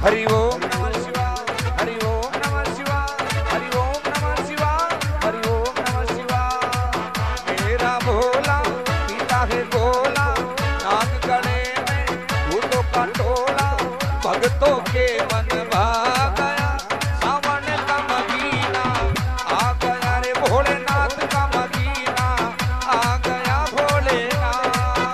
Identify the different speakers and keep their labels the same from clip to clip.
Speaker 1: हरि ओम नमः शिवाय, हरि ओम नमः शिवाय, हरि ओम नमः शिवाय, हरि ओम नमः शिवाय। मेरा भोला पिता है भोला, नाग गले में भूतों का टोला, भक्तों के मन भा गया सावन का महीना आ गया रे भोलेनाथ का महीना आ गया भोलेनाथ।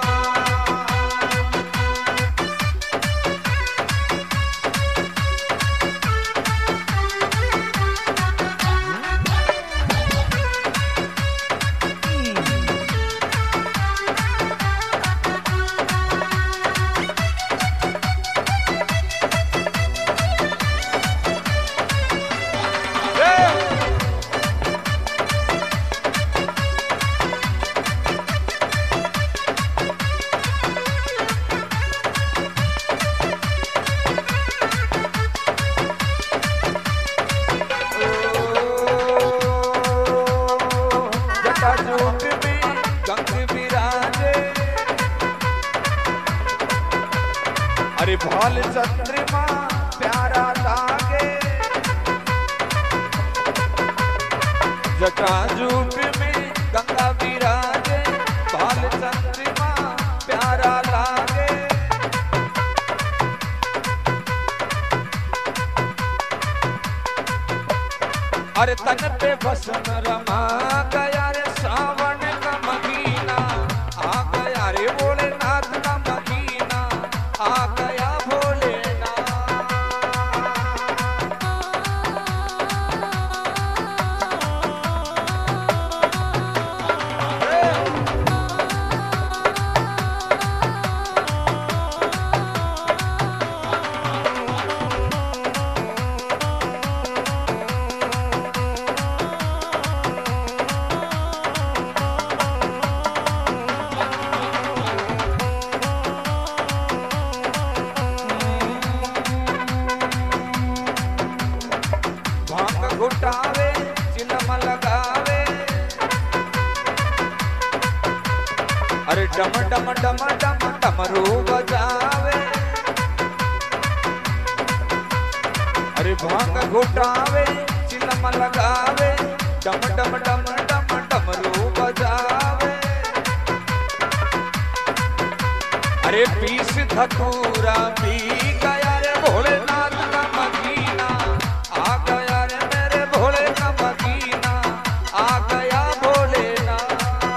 Speaker 1: अरे भाल चंद्रमा प्यारा लागे, जटाजूट में गंगा विराजे, भाल चंद्रमा प्यारा लागे। अरे तन पे भस्म रमा गया रे सावन का महीना आ गया रे भोलेनाथ का महीना आ गया भोलेनाथ। घुटावे चिलम लगावे, अरे डम डम डम डम डमरू बजावे। अरे भांग घुटावे चिलम लगावे, डम डम डम डम डमरू बजावे। अरे पीस धतूरा पी गया रे भोलेनाथ का महीना आ गया रे मेरे भोले का महीना आ गया भोलेनाथ।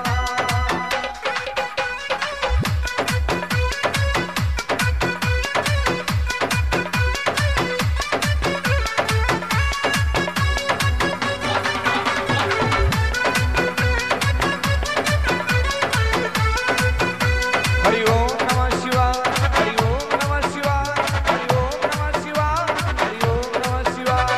Speaker 1: हरि ओम नमः शिवाय, हरि ओम नमः शिवाय, हरि ओम नमः शिवाय, हरि ओम नमः शिवाय।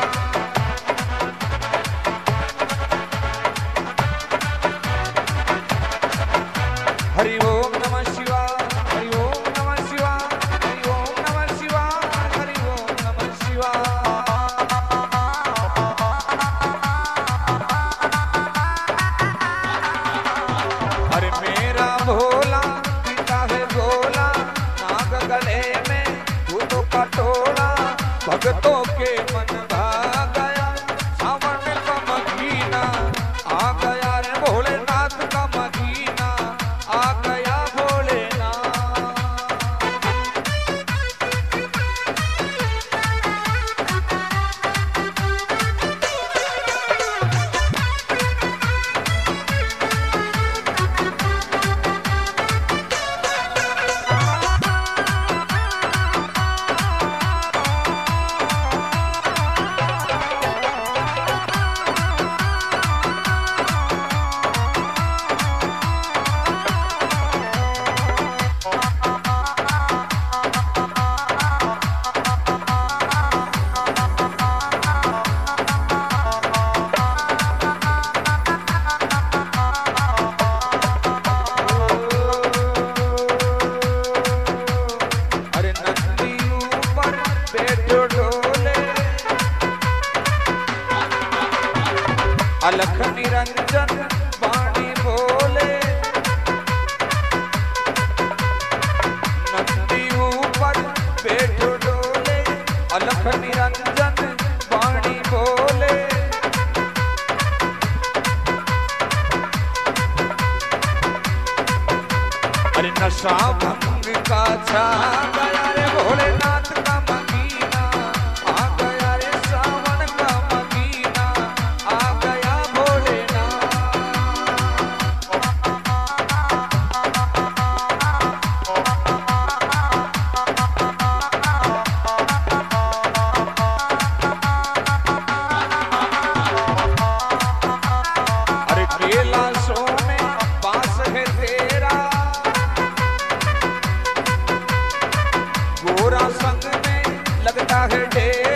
Speaker 1: हरि ओम नमः शिवाय, हरि ओम नमः शिवाय, हरि ओम नमः शिवाय, हरि ओम नमः शिवाय। अरे मेरा भोला पिता है भोला, नाग गले में भूतों का टोला, भक्तों के मन भा गया सावन का महीना आ गया रे भोलेनाथ का महीना आ गया भोलेनाथ। अलख निरंजन वाणी बोले, नंदी ऊपर पेट डोले, अलख निरंजन वाणी बोले। अरे नशा भंग का छा गया रे भोलेनाथ का महीना, आ गया रे सावन का महीना, आ गया भोलेनाथ। अरे कैलाशों में पास है तेरा, गोरा संग में लगता है डेरा।